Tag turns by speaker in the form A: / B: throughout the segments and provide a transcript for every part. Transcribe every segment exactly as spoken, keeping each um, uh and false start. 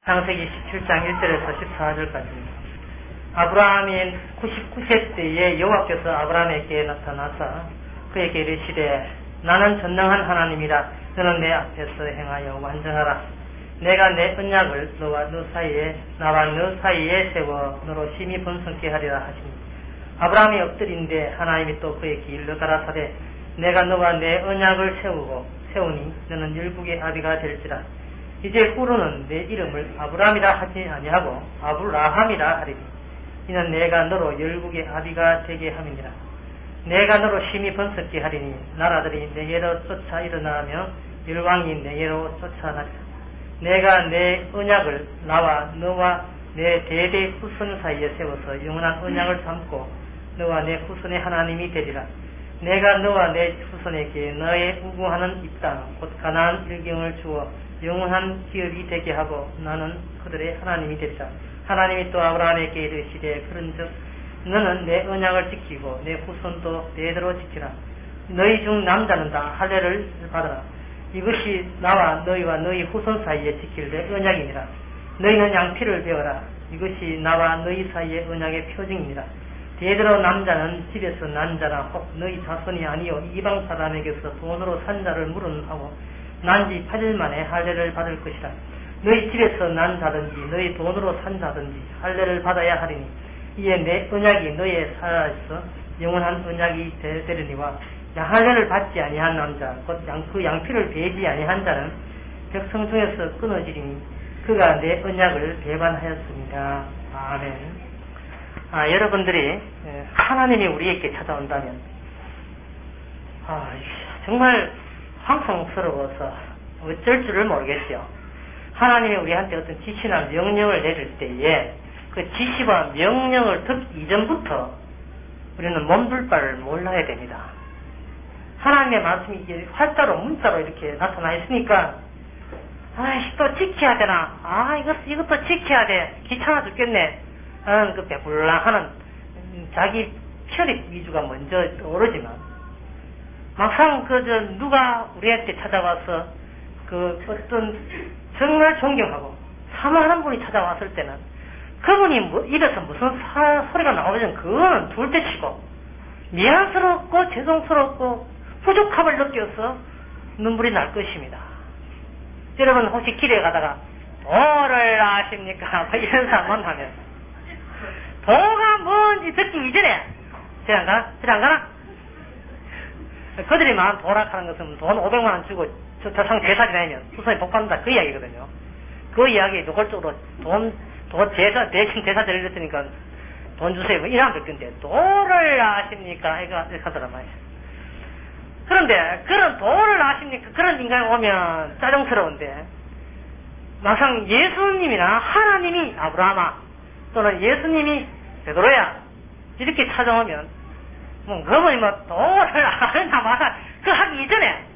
A: 창세기 십칠 장 일 절에서 십사 절까지입니다. 아브라함이 구십구 세 때에 여호와께서 아브라함에게 나타나사 그에게 이르시되 나는 전능한 하나님이라. 너는 내 앞에서 행하여 완전하라. 내가 내 언약을 너와 너 사이에 나와 너 사이에 세워 너로 심히 번성케 하리라 하시니 아브라함이 엎드린데 하나님이 또 그에게 일러 가라사대 내가 너와 내 언약을 세우고 세우니 너는 열국의 아비가 될지라. 이제 후로는 내 이름을 아브라함이라 하지 아니하고 아브라함이라 하리니 이는 내가 너로 열국의 아비가 되게 함이니라. 내가 너로 심히 번성케 하리니 나라들이 내게로 쫓아 일어나며 열왕이 내게로 쫓아나리라. 내가 내 언약을 나와 너와 내 대대 후손 사이에 세워서 영원한 언약을 삼고 너와 내 후손의 하나님이 되리라. 내가 너와 내 후손에게 너의 우구하는 이 땅 곧 가나안 일경을 주어 영원한 기업이 되게 하고 나는 그들의 하나님이 되리라. 하나님이 또 아브라함에게 이르시되 그런즉 너는 내 언약을 지키고 내 후손도 대대로 지키라. 너희 중 남자는 다 할례를 받아라. 이것이 나와 너희와 너희 후손 사이에 지킬 내 언약이니라. 너희는 양피를 베어라. 이것이 나와 너희 사이의 언약의 표징이니라. 대대로 남자는 집에서 난 자나 혹 너희 자손이 아니요 이방 사람에게서 돈으로 산 자를 물은하고 난지 팔 일 만에 할례를 받을 것이라. 너희 집에서 난 자든지 너희 돈으로 산 자든지 할례를 받아야 하리니 이에 내 언약이 너희에 살아있어 영원한 언약이 되리니와 할례를 받지 아니한 남자 곧 그 양피를 베지 아니한 자는 백성 중에서 끊어지리니 그가 내 언약을 배반하였습니다. 아멘. 아, 여러분들이 하나님이 우리에게 찾아온다면 아, 정말 황송스러워서 어쩔 줄을 모르겠죠. 하나님이 우리한테 어떤 지시나 명령을 내릴 때에 그 지시와 명령을 듣기 이전부터 우리는 몸둘 바를 몰라야 됩니다. 하나님의 말씀이 이제 활자로 문자로 이렇게 나타나 있으니까 아이씨 또 지켜야 되나, 아 이것, 이것도 지켜야 돼, 귀찮아 죽겠네 하는 그 배불러하는 자기 편익 위주가 먼저 떠오르지만 막상 그 저 누가 우리한테 찾아와서 그 어떤 정말 존경하고 사모하는 분이 찾아왔을 때는 그분이 뭐 입에서 무슨 사, 소리가 나오면 그거는 둘째치고 미안스럽고 죄송스럽고 부족함을 느껴서 눈물이 날 것입니다. 여러분 혹시 길에 가다가 도를 아십니까? 이런 사람 만나면 도가 뭔지 듣기 이전에 저리 안 가나? 저리 안 가나? 그들이 만 도락하는 것은 돈 오백만 원 주고 저, 저 상 제사 지내면 후손이 복 받는다 그 이야기거든요. 그 이야기에 노골적으로 돈, 도 제사, 대신 제사 드리랬으니까 돈 주세요. 뭐 이러면 될 건데, 도를 아십니까? 이거, 이렇게 하더란 말이야. 그런데, 그런 도를 아십니까? 그런 인간이 오면 짜증스러운데, 막상 예수님이나 하나님이 아브라함아, 또는 예수님이 베드로야, 이렇게 찾아오면, 뭐, 그분이 뭐, 도를 아느냐 마나, 그 하기 이전에,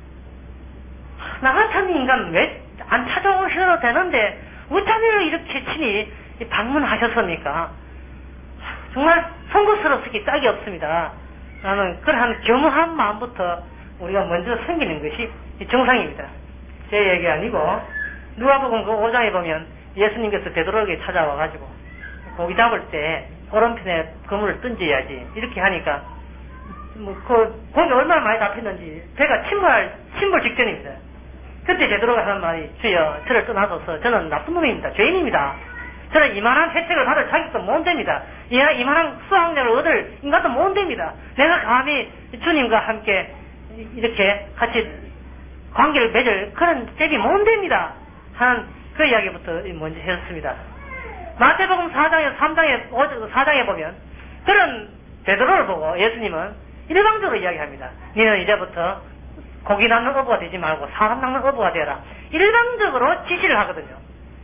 A: 나 같은 인간 왜 안 찾아오셔도 되는데 어쩌면 이렇게 친히 방문하셨습니까? 정말 송구스럽기 짝이 없습니다. 나는 그러한 겸허한 마음부터 우리가 먼저 생기는 것이 정상입니다. 제 얘기 아니고 누가복음 그 오 장에 보면 예수님께서 베드로에게 찾아와가지고 고기 잡을 때 오른편에 그물을 던져야지 이렇게 하니까 뭐 그 고기 얼마나 많이 잡혔는지 배가 침몰할 침몰 직전입니다. 그때 베드로가 하는 말이 주여 저를 떠나소서 저는 나쁜 놈입니다. 죄인입니다. 저는 이만한 혜택을 받을 자격도 못 됩니다. 이만한 수학력을 얻을 인간도 못 됩니다. 내가 감히 주님과 함께 이렇게 같이 관계를 맺을 그런 잽이 못 됩니다. 하는 그 이야기부터 먼저 했습니다. 마태복음 사 장에 삼 장에 사 장에 보면 그런 베드로를 보고 예수님은 일방적으로 이야기합니다. 너는 이제부터 고기 낚는 어부가 되지 말고 사람 낚는 어부가 되라. 일방적으로 지시를 하거든요.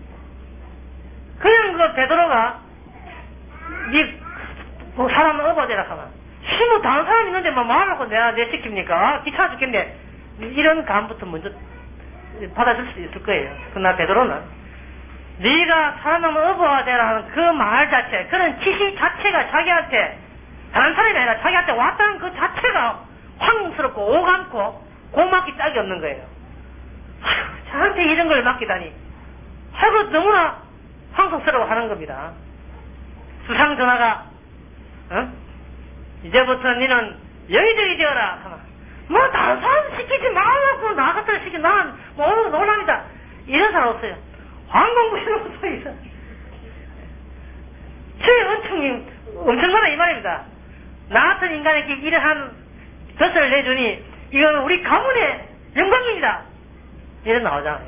A: 그냥 그 베드로가 니 뭐 사람 어부가 되라 하면 뭐 다른 사람 있는데 뭐 말하고 내가 내 시킵니까? 귀찮아 죽겠네. 이런 감부터 먼저 받아줄 수 있을 거예요. 그러나 베드로는 네가 사람 낚는 어부가 되라 하는 그 말 자체, 그런 지시 자체가 자기한테 다른 사람이 아니라 자기한테 왔다는 그 자체가 황스럽고 오감고 고맙기 짝이 없는 거예요. 아휴, 저한테 이런 걸 맡기다니. 하고 너무나 황송스러워 하는 겁니다. 수상 전하가, 어? 이제부터 니는 여의저의 되어라. 뭐, 다른 사람 시키지 말라고 나 같은 시키, 나는 뭐, 논란이다. 이런 사람 없어요. 황공부시는 소리 있어. 최 엄청, 엄청나다 이 말입니다. 나 같은 인간에게 이러한 덫을 내주니, 이건 우리 가문의 영광입니다. 이런 나오잖아요.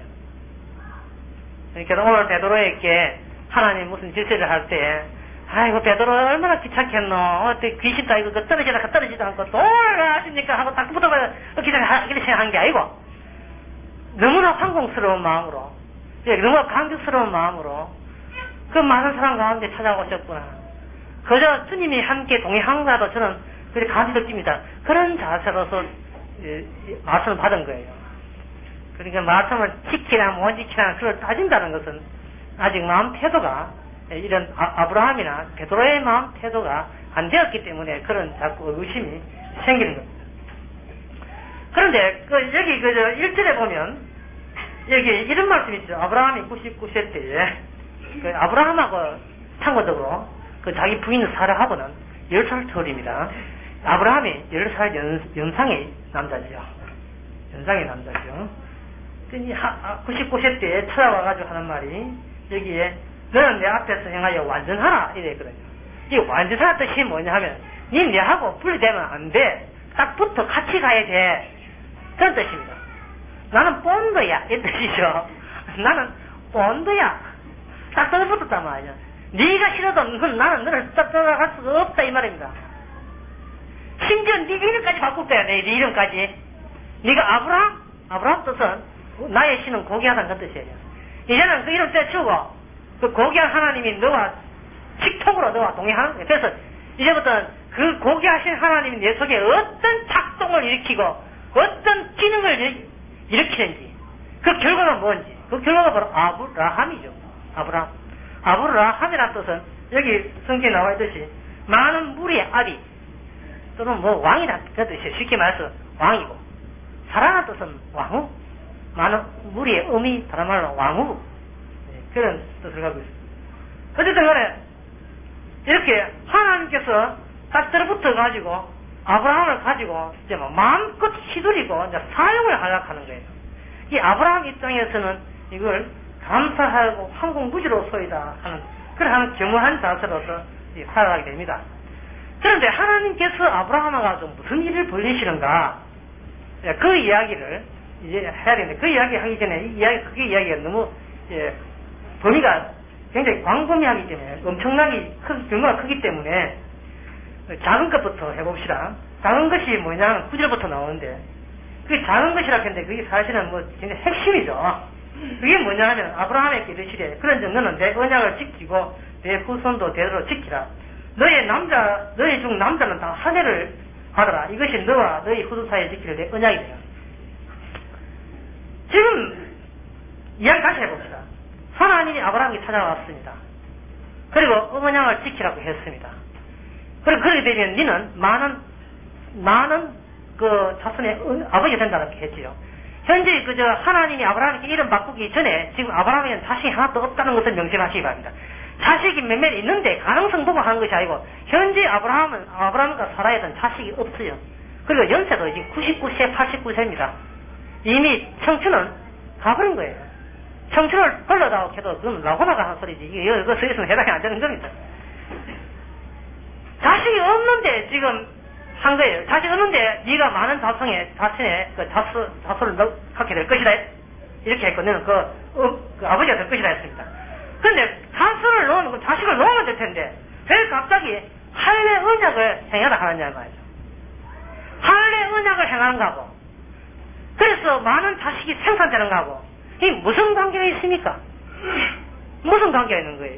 A: 그러니까 오늘 베드로에게 하나님 무슨 질서를 할 때, 아이고 베드로 얼마나 귀찮겠노. 어때 귀신도 아니고 그 떨어지다 떨어지지도 않고 돌을 하십니까 하고 딱 붙어봐야 기다려 이렇게 생각한 게 아니고 너무나 황공스러운 마음으로, 너무나 감격스러운 마음으로 그 많은 사람 가운데 찾아오셨구나. 그저 주님이 함께 동행한가도 저는 그렇게 감이 느낍니다. 그런 자세로서 말씀을 받은 거예요. 그러니까 말씀을 지키나 못 지키나 그걸 따진다는 것은 아직 마음 태도가 이런 아브라함이나 베드로의 마음 태도가 안 되었기 때문에 그런 자꾸 의심이 생기는 겁니다. 그런데 그 여기 그 일 절에 보면 여기 이런 말씀이 있죠. 아브라함이 구십구 세 때에 그 아브라함하고 상관적으로 그 자기 부인을 살해하고는 열 살 터울입니다. 아브라함이 열 살 연, 연상의 남자죠. 연상의 남자죠. 구십구 세 때에 찾아와가지고 하는 말이 여기에 너는 내 앞에서 행하여 완전하라 이랬거든요. 이 완전하라 뜻이 뭐냐 하면 니 내하고 분리되면 안 돼. 딱 붙어 같이 가야 돼. 그런 뜻입니다. 나는 본드야 이 뜻이죠. 나는 본드야. 딱 떨어붙었단 말이야. 네가 싫어도 나는 너를 딱 따라갈 수가 없다 이 말입니다. 심지어 네 이름까지 바꿀 거야. 내 이름까지. 네가 아브라함? 아브라함 뜻은 나의 신은 고귀하다는 그 뜻이에요. 이제는 그 이름 떼치우고 그 고귀한 하나님이 너와 직통으로 너와 동행하는 거예요. 그래서 이제부터는 그 고귀하신 하나님이 내 속에 어떤 작동을 일으키고 어떤 기능을 일으키는지 그 결과가 뭔지 그 결과가 바로 아브라함이죠. 아브라함. 아브라함이라는 뜻은 여기 성경에 나와 있듯이 많은 무리의 아비 또는 뭐 왕이라는 그 뜻이에요. 쉽게 말해서 왕이고 사라는 뜻은 왕후 많은 무리의 의미 다른 말로 왕후 그런 뜻을 갖고 있습니다. 어쨌든 간에 이렇게 하나님께서 딱 들어붙어 가지고 아브라함을 가지고 이제 뭐 마음껏 휘두르고 이제 사용을 하려고 하는 거예요. 이 아브라함 입장에서는 이걸 감사하고 황공무지로소이다 하는 그런 겸허한 자세로서 살아가게 됩니다. 그런데 하나님께서 아브라함과 좀 무슨 일을 벌리시는가 그 이야기를 이제 해야 되는데 그 이야기 하기 전에 이 이야기 그게 이야기가 너무 예, 범위가 굉장히 광범위하기 때문에 엄청나게 크, 규모가 크기 때문에 작은 것부터 해봅시다. 작은 것이 뭐냐면 구 절부터 나오는데 그게 작은 것이라 했는데 그게 사실은 뭐 굉장히 핵심이죠. 그게 뭐냐 하면 아브라함에게 이르시되 그런즉 너는 내 언약을 지키고 내 후손도 대대로 지키라. 너의 남자 너희 중 남자는 다 하늘을 받아라. 이것이 너와 너희 후손 사이에 지킬 내 언약이 되라. 지금 이야기 다시 해봅시다. 하나님이 아브라함에게 찾아왔습니다. 그리고 언약을 지키라고 했습니다. 그리고 그렇게 되면 너는 많은 많은 그 자손의 아버지가 된다고 했지요. 현재 그저 하나님이 아브라함에게 이름 바꾸기 전에 지금 아브라함에게는 자식이 하나도 없다는 것을 명심하시기 바랍니다. 자식이 몇몇 있는데 가능성 보고 하는 것이 아니고 현재 아브라함은 아브라함과 사라에는 자식이 없어요. 그리고 연세도 이제 구십구 세, 팔십구 세입니다. 이미 청춘은 가버린 거예요. 청춘을 벌러다고 해도 그건 라고나가 한 소리지. 이거 이거 서 있으면 해당이 안 되는 겁니다. 자식이 없는데 지금 한 거예요. 자식 없는데 네가 많은 자손에 자신의 그 자수 자손을 갖게 될 것이다. 이렇게 했고 너는 그, 어, 그 아버지가 될 것이다 했습니다. 그런데 자손을 놓으면 자식을 놓으면 될 텐데 왜 갑자기 할례 언약을 행하라 하느냐 말이죠. 할례 언약을 행하는가 하고 그래서 많은 자식이 생산되는가 하고 이 무슨 관계가 있습니까? 무슨 관계가 있는 거예요?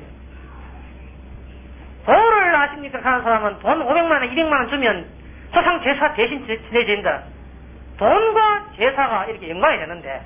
A: 도를 아십니까? 하는 사람은 돈 오백만 원, 이백만 원 주면 조상 제사 대신 지내진다. 돈과 제사가 이렇게 연관이 되는데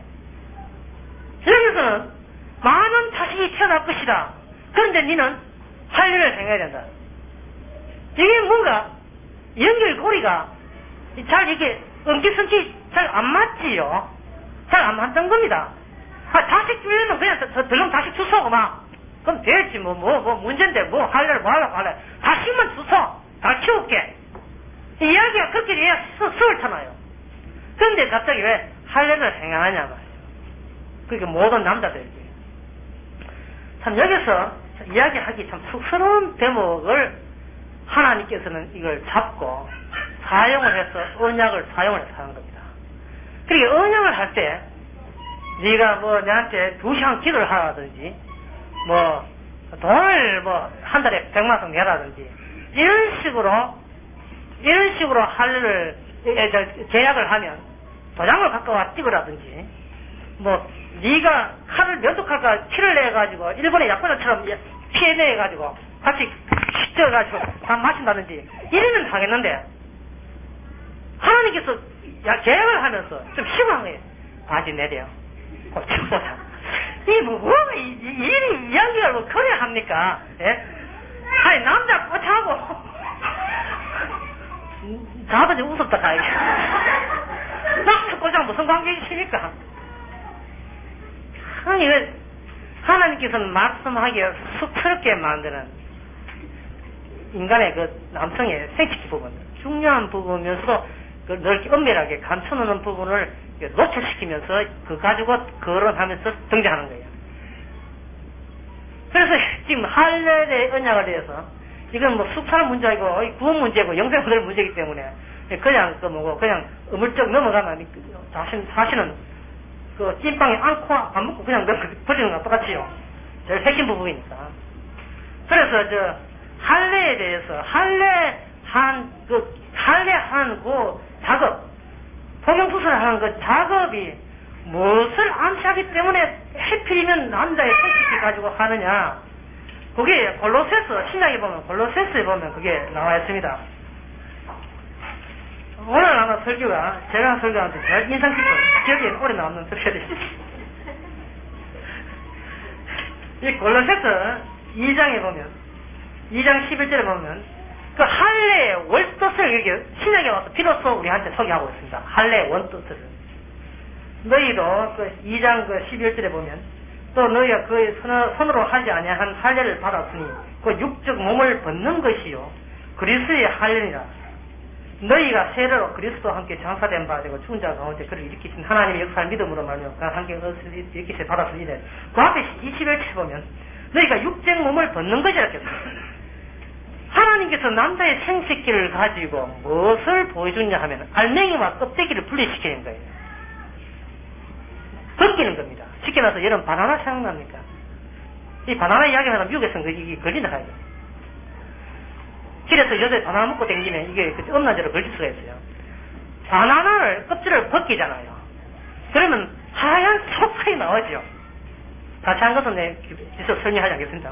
A: 여기서는 많은 자식이 태어날 것이다. 그런데 너는 할례를 행해야 된다. 이게 뭔가 연결고리가 잘 이게 엉키성키 잘 안 맞지요. 잘 안 맞는 겁니다. 아, 자식 주려면 그냥 더, 덜렁 자식 주소, 막. 그럼 되지, 뭐, 뭐, 뭐, 문제인데, 뭐, 할래를 뭐 하려고 할래. 자식만 주소. 잘 키울게. 이야기가 그렇게 해야 수월잖아요. 그런데 갑자기 왜 할례를 행하냐 말이에요. 그게 모든 남자들이. 참 여기서 이야기하기 참 쑥스러운 대목을 하나님께서는 이걸 잡고 사용을 해서 언약을 사용을 해서 하는 겁니다. 그러니까 언약을 할 때 네가 뭐 내한테 두 시간 기도를 하라든지 뭐 돈을 뭐 한 달에 백만 원 내라든지 이런 식으로 이런 식으로 할례를 계약을 하면 도장을 갖고 와 찍으라든지 뭐 네가 칼을 면도칼과 키를 내가지고 일본의 야쿠자처럼 피해내가지고 같이 휘저어가지고 다 마신다든지 이러면 하겠는데 하나님께서 계약을 하면서 좀 심한 거예요. 바지 내려. 고쳐보자. 이 뭐, 뭐, 이, 이, 이야기를 뭐 그래 합니까? 예? 아니, 남자 꼬차고 자도 좀 우습다 가야겠 남자 꼬차고 무슨 관계이십니까? 아니, 왜, 하나님께서는 말씀하기에 쑥스럽게 만드는 인간의 그 남성의 생식기 부분, 중요한 부분이면서도 그 넓게 엄밀하게 감춰놓는 부분을 노출시키면서 그 가지고 거론하면서 등장하는 거예요. 그래서 지금 할례의 언약에 대해서 이건 뭐 숙살 문제이고 구원 문제고 영생들 문제이기 때문에 그냥 그 뭐고 그냥 어물쩍 넘어가면 자신 자신은 그 찐빵에 안고 안 먹고 그냥 버리는 것 똑같이요. 제일 핵심 부분이니까. 그래서 저 할례에 대해서 할례한 그 할례한 그 작업, 포경수술을 하는 그 작업이 무엇을 암시하기 때문에 해필이면 남자의 생식기 가지고 하느냐? 그게 골로새서 신약에 보면 골로새서에 보면 그게 나와 있습니다. 오늘 아마 설교가 제가 설교하는데 제일 인상 깊어 기억에 오래 남는 설교들이 이 골로새서 이 장에 보면 이 장 십일 절에 보면 그 할례의 원뜻을 이렇게 신약에 와서 비로소 우리한테 소개하고 있습니다. 할례의 원뜻을 너희도 그 이 장 그 십일 절에 보면 또 너희가 그 손으로 하지 아니한 할례를 받았으니 그 육적 몸을 벗는 것이요 그리스도의 할례니라. 너희가 세례로 그리스도와 함께 장사된 바 되고 죽은 자 가운데 그를 일으키신 하나님의 역사를 믿음으로 말미암아 함께 일으키신 받았으니 그 앞에 이십일 절에 보면 너희가 육적 몸을 벗는 것이라 했습니다. 하나님께서 남자의 생식기를 가지고 무엇을 보여주냐 하면 알맹이와 껍데기를 분리시키는 거예요. 벗기는 겁니다. 쉽게 나서 여러분 바나나 생각납니까? 이 바나나 이야기하면 미국에서는 이게 걸린다 하죠. 길에서 여자애 바나나 먹고 댕기면 이게 음란죄로 걸릴 수가 있어요. 바나나를 껍질을 벗기잖아요. 그러면 하얀 속살이 나오죠. 자세한 것은 내 뒤에서 설명하지 않겠습니다.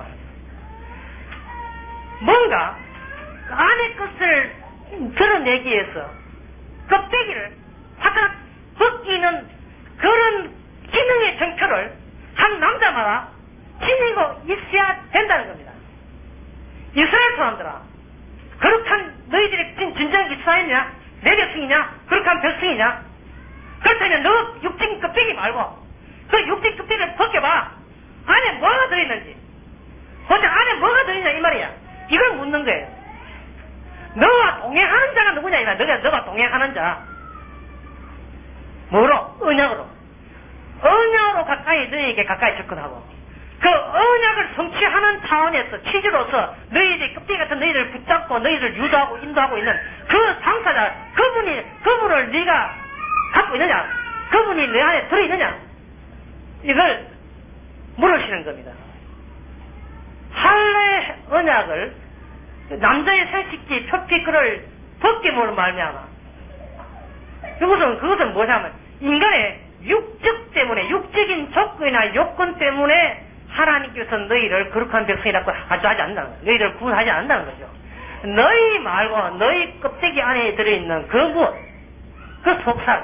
A: 뭔가 안의 것을 드러내기 위해서 껍데기를 하나 벗기는 그런 기능의 정표를 한 남자마다 지니고 있어야 된다는 겁니다. 이스라엘 사람들아, 거룩한 너희들이 진정 이스라엘이냐? 내 백성이냐? 거룩한 백성이냐? 그렇다면 너 육진 껍데기 말고 그 육진 껍데기를 벗겨봐. 안에 뭐가 들어있는지. 도대체 안에 뭐가 들어있냐 이 말이야. 이걸 묻는 거예요. 너와 동행하는 자가 누구냐 이 말이야. 너가, 너가 동행하는 자. 뭐로? 언약으로. 언약으로 가까이 너희에게 가까이 접근하고 그 언약을 성취하는 차원에서 취지로서 너희들 껍데기 같은 너희를 붙잡고 너희를 유도하고 인도하고 있는 그 당사자 그분이 그분을 네가 갖고 있느냐? 그분이 내 안에 들어있느냐? 이걸 물으시는 겁니다. 할례 언약을 남자의 생식기 표피글을 벗김으로 말미암아 그것은 그것은 뭐냐면 인간의 육적 때문에 육적인 조건이나 요건 때문에 하나님께서 너희를 거룩한 백성이라고 가져하지 않는다는 거예요. 너희를 구원하지 않는다는 거죠. 너희 말고 너희 껍데기 안에 들어있는 그 무엇, 그 속살,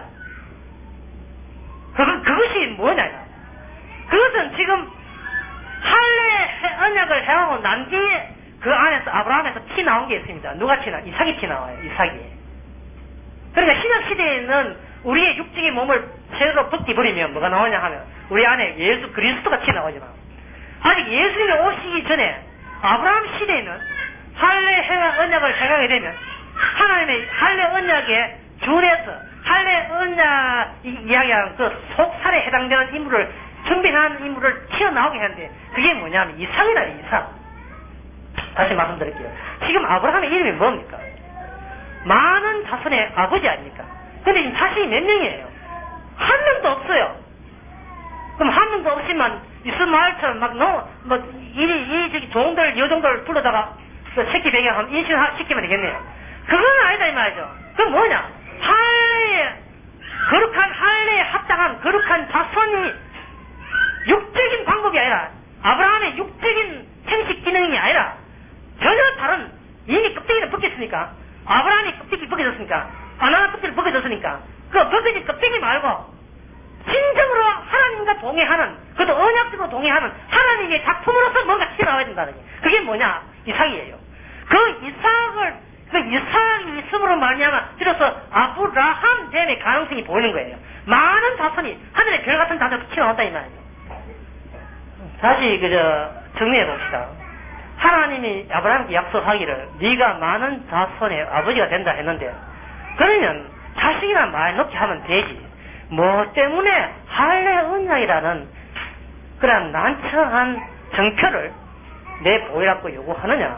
A: 그, 그것이 뭐냐? 그것은 지금 할례 언약을 행하고 난 뒤에 그 안에서 아브라함에서 피 나온 게 있습니다. 누가 피 나? 이삭이 피 나와요. 이삭이. 그러니까 신약 시대에는 우리의 육적인 몸을 새로 벗겨버리면 뭐가 나오냐 하면 우리 안에 예수 그리스도가 튀어나오지만 아직 예수님이 오시기 전에 아브라함 시대에는 할례 행한 언약을 생각하게 되면 하나님의 할례 언약에 준해서 할례 언약 이야기하는 그 속살에 해당되는 인물을 준비한 인물을 튀어나오게 하는데 그게 뭐냐면 이삭이다. 이삭. 다시 말씀드릴게요. 지금 아브라함의 이름이 뭡니까? 많은 자손의 아버지 아닙니까? 근데 지금 자식이 몇 명이에요? 한 명도 없어요. 그럼 한 명도 없지만 이스마엘처럼 막 너, 뭐, 이, 이, 저기, 종들, 여종들 불러다가 그 새끼 배경하면 인신시키면 되겠네요. 그건 아니다, 이 말이죠. 그건 뭐냐? 할례에, 거룩한 할례에 합당한 거룩한 자손이 육적인 방법이 아니라 아브라함의 육적인 생식 기능이 아니라 전혀 다른 이미 껍데기를 벗겼으니까 아브라함이 껍데기 벗겨졌으니까 바나나 껍데기를 벗겨졌으니까 그 벗겨진 껍데기 말고 진정으로 하나님과 동의하는 그것도 언약적으로 동의하는 하나님의 작품으로서 뭔가 튀어나와야 된다는 거예요. 그게 뭐냐? 이삭이에요. 그 이삭을 그 이삭이 있음으로 말미암아 비로소 아브라함 됨의 가능성이 보이는 거예요. 많은 자손이 하늘의 별 같은 자손이 튀어나온다 이 말이에요. 다시 그저 정리해 봅시다. 하나님이 아브라함께 약속하기를 네가 많은 자손의 아버지가 된다 했는데 그러면 자식이란 말 넣게 하면 되지. 뭐 때문에 할례 언약이라는 그런 난처한 정표를 내보이라고 요구하느냐?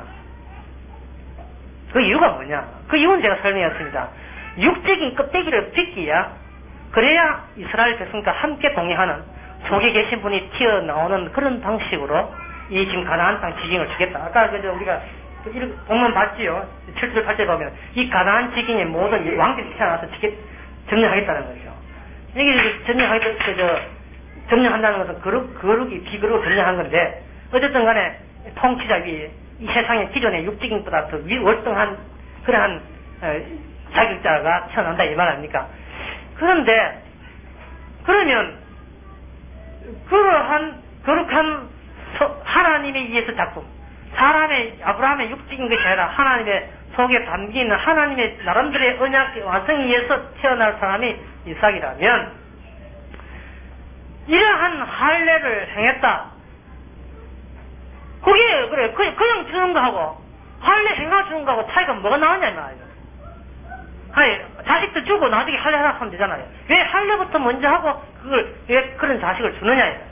A: 그 이유가 뭐냐? 그 이유는 제가 설명했습니다. 육적인 껍데기를 벗기야 그래야 이스라엘 백성과 함께 동의하는 속에 계신 분이 튀어나오는 그런 방식으로 이 지금 가나안 땅 지경을 주겠다. 아까 그저 우리가 본문 봤지요. 칠 절 팔 절 보면 이 가나안 지경의 모든 왕들이 태어나서 점령하겠다는 거죠. 이게 점령하겠다, 그저 점령한다는 것은 거룩, 거룩이 비거룩을 점령한 건데 어쨌든 간에 통치자 위에 이 세상의 기존의 육적인 보다 더 위, 월등한 그러한 어, 자격자가 태어난다 이 말 아닙니까? 그런데 그러면 그러한 거룩한 하나님에 의해서 작품 사람의 아브라함의 육적인 것이 아니라 하나님의 속에 담긴 하나님의 나름대로의 언약 완성에 의해서 태어날 사람이 이삭이라면 이러한 할례를 행했다. 그게 그래 그, 그냥 주는 거하고 할례 행하 주는 거하고 차이가 뭐가 나오냐 이 말이에요. 아니 자식도 주고 나중에 할례 하라 하면 되잖아요. 왜 할례부터 먼저 하고 그걸 왜 그런 자식을 주느냐 이거.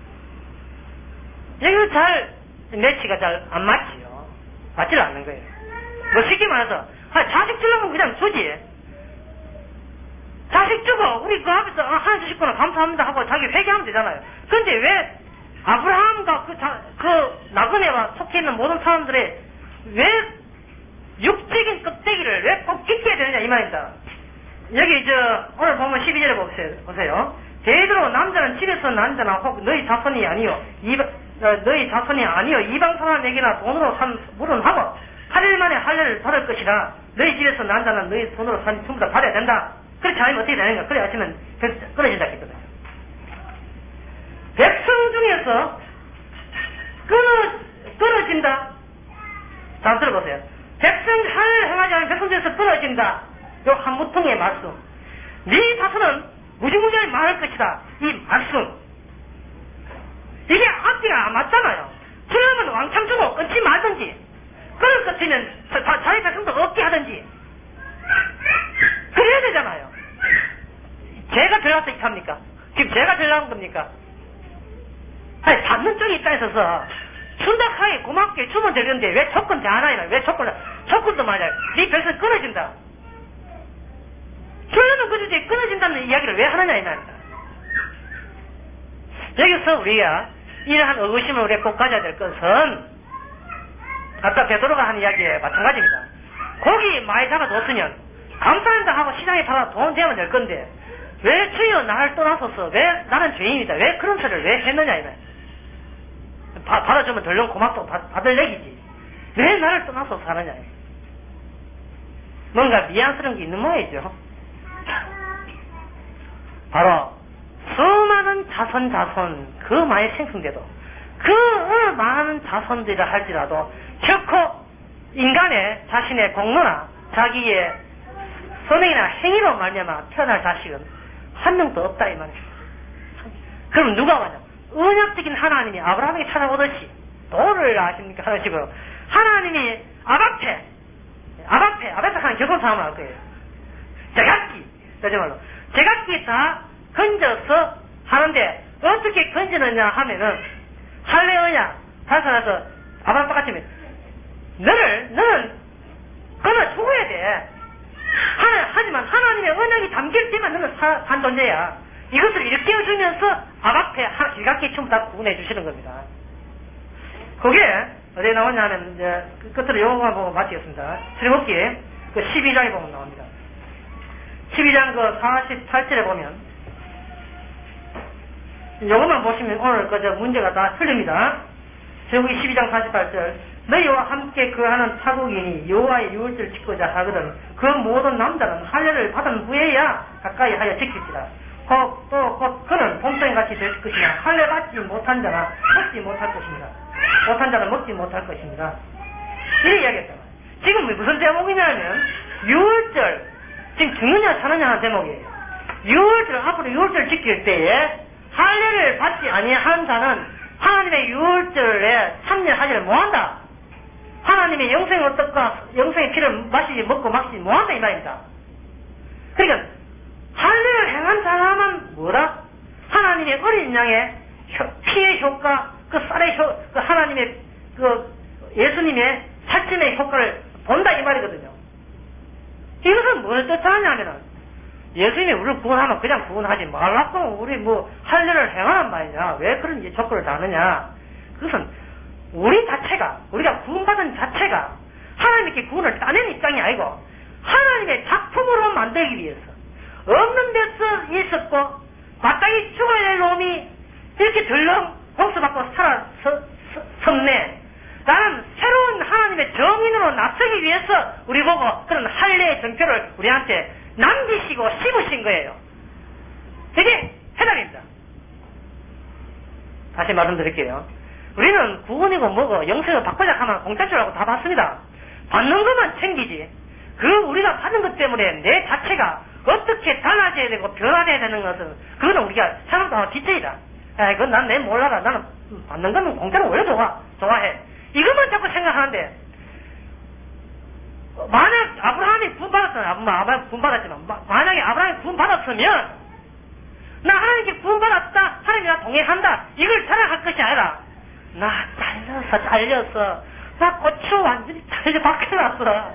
A: 이거 잘 매치가 잘 안 맞지요. 맞지를 않는 거예요. 뭐 쉽게 말해서 아니, 자식 주려면 그냥 주지. 자식 주고 우리 그 앞에서 아, 하나 주셨구나 감사합니다 하고 자기 회개하면 되잖아요. 그런데 왜 아브라함과 그, 자, 그 나그네와 속해 있는 모든 사람들의 왜 육적인 껍데기를 왜 꼭 찢게 되느냐 이 말입니다. 여기 저 오늘 보면 십이 절에 보세요. 보세요. 대대로 남자는 집에서 난자나 혹 너희 자손이 아니요 이방 어, 너희 자손이 아니요 이방 사람에게나 돈으로 산 물은 하고 팔 일 만에 할례를 받을 것이라 너희 집에서 난자는 너희 돈으로 산 전부 다 받아야 된다. 그렇지 않으면 어떻게 되는가? 그래 하시면 끊어진다 했거든요. 백성 중에서 끊어 끊어진다. 잘 들어보세요. 백성 할례를 행하지 않은 백성 중에서 끊어진다. 요 한 무통의 말씀. 네 자손은 무지무지하게 많을 것이다. 이 말씀. 이게 앞뒤가 안 맞잖아요. 그러면 왕창 주고 끊지 말든지, 그럴 것 같으면 자기 백성도 없게 하든지, 그래야 되잖아요. 제가 들어가서 이렇게 합니까? 지금 제가 들어간 겁니까? 아니, 받는 쪽에 있다 있어서, 순닥하게 고맙게 주면 되는데, 왜 조건 제한하냐? 왜 조건, 조건도 맞아요. 네 백성 끊어진다. 결론은 그러지, 끊어진다는 이야기를 왜 하느냐, 이 말입니다. 여기서 우리가 이러한 의구심을 우리가 꼭 가져야 될 것은 아까 베드로가 한 이야기에 마찬가지입니다. 고기 많이 잡아뒀으면 감사합니다 하고 시장에 팔아 돈 되면 될 건데 왜 주여 나를 떠나소서 왜 나는 죄인이다 왜 그런 소리를 왜 했느냐 이말. 받아주면 덜렁 고맙다고 받, 받을 얘기지 왜 나를 떠나소서 하느냐. 뭔가 미안스러운 게 있는 모양이죠. 바로 수많은 자손 자손 그 많이 생성돼도 그 많은 자손들이라 할지라도 결코 인간의 자신의 공로나 자기의 선행이나 행위로 말미암아 태어날 자식은 한 명도 없다 이 말이에요. 그럼 누가 와냐? 언약적인 하나님이 아브라함에게 찾아오듯이 도를 아십니까? 하시고요. 하나님이 아바페, 아바페, 아바페 하는 결혼 사람을 할 거예요. 제각기, 그러지 말로. 제각기 다 건져서 하는데, 어떻게 건지느냐 하면은, 할례 언약, 달살아서 아브라함 똑같으면, 너를, 너는 끊어 죽어야 돼. 하나, 하지만 하나님의 언약이 담길 때만 너는 사, 산 존재야. 이것을 일깨워주면서 아바페, 제각기 전부 다 구분해 주시는 겁니다. 그게, 어디에 나오냐면, 이제, 끝으로 요거만 보고 마치겠습니다. 출애굽기, 그 십이 장에 보면 나옵니다. 십이 장 그 사십팔 절에 보면, 요것만 보시면 오늘 그저 문제가 다 틀립니다. 출애굽기 십이 장 사십팔 절, 너희와 함께 거하는 타국인이 여호와의 유월절을 지키고자 하거든 그 모든 남자는 할례를 받은 후에야 가까이 하여 지킬지라. 곧, 또, 곧, 그는 봄송이 같이 될 것이나 할례 받지 못한 자나 먹지 못할 것입니다. 못한 자는 먹지 못할 것입니다. 이렇게 이야기했잖아. 지금 무슨 대목이냐면, 유월절, 지금 죽느냐 사느냐 하는 대목이에요. 유월절, 앞으로 유월절 지킬 때에 할례를 받지 아니한 자는 하나님의 유월절에 참여하지를 못한다. 하나님의 영생의 어떡과 영생의 피를 마시지 먹고 마시지 못한다 이 말입니다. 그러니까 할례를 행한 사람은 뭐라? 하나님의 어린 양의 피의 효과, 그 쌀의 효, 그 하나님의 그 예수님의 살찜의 효과를 본다 이 말이거든요. 이것은 뭘 뜻하냐면은 예수님이 우리를 구원하면 그냥 구원하지 말라고 우리 뭐 할례를 행하란 말이냐? 왜 그런 조건을 다느냐? 그것은 우리 자체가 우리가 구원받은 자체가 하나님께 구원을 따낸 입장이 아니고 하나님의 작품으로 만들기 위해서 없는 데서 있었고 마땅히 죽어야 될 놈이 이렇게 덜렁 공수받고 살아섰네. 나는 새로운 하나님의 정인으로 나서기 위해서 우리 보고 그런 할례의 정표를 우리한테 남기시고 씹으신 거예요. 이게 해답입니다. 다시 말씀드릴게요. 우리는 구원이고 뭐고 영생을 바꾸자 하면 공짜 줄 알고 다 받습니다. 받는 것만 챙기지. 그 우리가 받은 것 때문에 내 자체가 어떻게 달라져야 되고 변화돼야 되는 것은 그거는 우리가 생각도 디테일이다. 야, 그건 난 내 몰라라. 나는 받는 거는 공짜로 원래 좋아. 좋아해. 이것만 자꾸 생각하는데 만약 아브라함이 구원받았으면 아브라함이 구원받았지만 만약에 아브라함이 구원받았으면 나 하나님께 구원받았다. 하나님이 나 동행한다. 이걸 자랑할 것이 아니라 나 잘렸어 잘렸어. 나 고추 완전히 잘려 박혀놨어.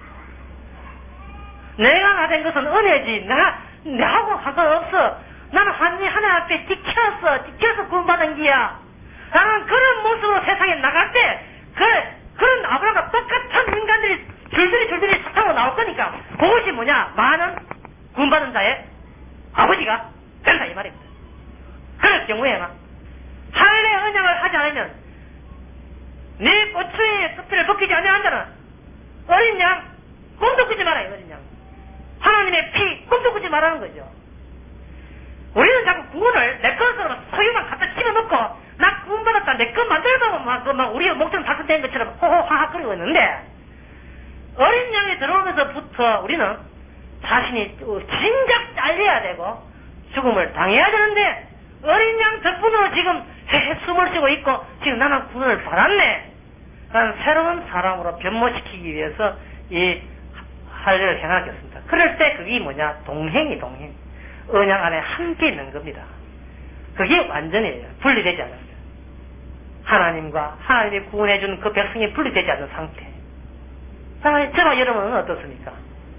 A: 내가 나 된 것은 은혜지. 내가 내하고 상관없어. 나는 하나님 하나님 앞에 지켰어. 지켜서 구원받은 기야. 나는 그런 모습으로 세상에 나갈 때 그래 그런 아브라함과 똑같은 인간들이 줄줄이 줄줄이 사탕으로 나올 거니까 그것이 뭐냐? 많은 구원받은 자의 아버지가 된다 이 말입니다. 그럴 경우에는 할례 언약을 하지 않으면 네 고추의 껍질을 벗기지 않는 자는 어린 양 꿈도 꾸지 말아요. 어린 양 하나님의 피 꿈도 꾸지 말라는 거죠. 우리는 자꾸 구원을 내 것으로 소유만 갖다 집어넣고 나 구원받았다 내 것 만들어도 막, 막 우리가 목숨 달성된 것처럼 호호하하거리고 있는데 어린 양이 들어오면서부터 우리는 자신이 진작 잘려야 되고 죽음을 당해야 되는데 어린 양 덕분으로 지금 헤헤 숨을 쉬고 있고 지금 나는 구원을 받았네. 나는 새로운 사람으로 변모시키기 위해서 이 할례를 행하겠습니다. 그럴 때 그게 뭐냐? 동행이 동행. 언약 안에 함께 있는 겁니다. 그게 완전히 분리되지 않은 거예요. 하나님과 하나님이 구원해준 그 백성이 분리되지 않은 상태. 자, 저와 여러분은 어떻습니까?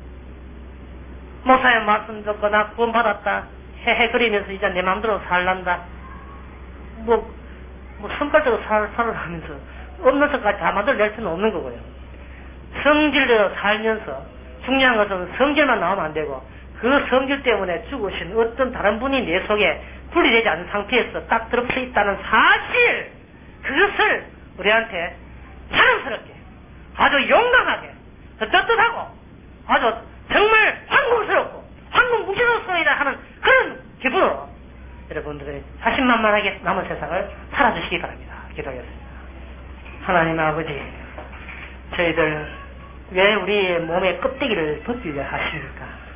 A: 목사님 말씀 듣고 나 구원받았다. 헤헤거리면서 이제 내 마음대로 살란다. 뭐, 뭐 성깔대로 살, 살아가면서 없는 것까지 다 만들어낼 수는 없는 거고요. 성질대로 살면서 중요한 것은 성질만 나오면 안 되고 그 성질 때문에 죽으신 어떤 다른 분이 내 속에 분리되지 않은 상태에서 딱 들어서 있다는 사실 그것을 우리한테 자랑스럽게 아주 용감하게 떳떳하고 아주 정말 황공스럽고 황공무지스럽소이다 하는 그런 기분으로 여러분들의 자신만만하게 남은 세상을 살아주시기 바랍니다. 기도하겠습니다. 하나님 아버지 저희들 왜 우리의 몸의 껍데기를 벗기려 하십니까?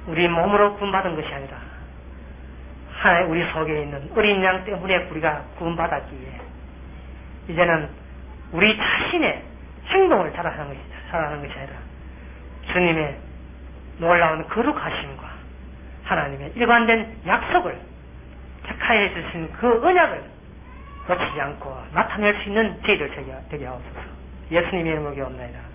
A: 우리 몸으로 구원받은 것이 아니라 하나님 우리 속에 있는 어린 양 때문에 우리가 구원받았기에 이제는 우리 자신의 행동을 자랑하는 것이, 자랑하는 것이 아니라 주님의 놀라운 거룩하심과 하나님의 일관된 약속을 택하여 주신 그 언약을 놓치지 않고 나타낼 수 있는 저희들 되게 하옵소서. 예수님의 이름으로 기도합니다.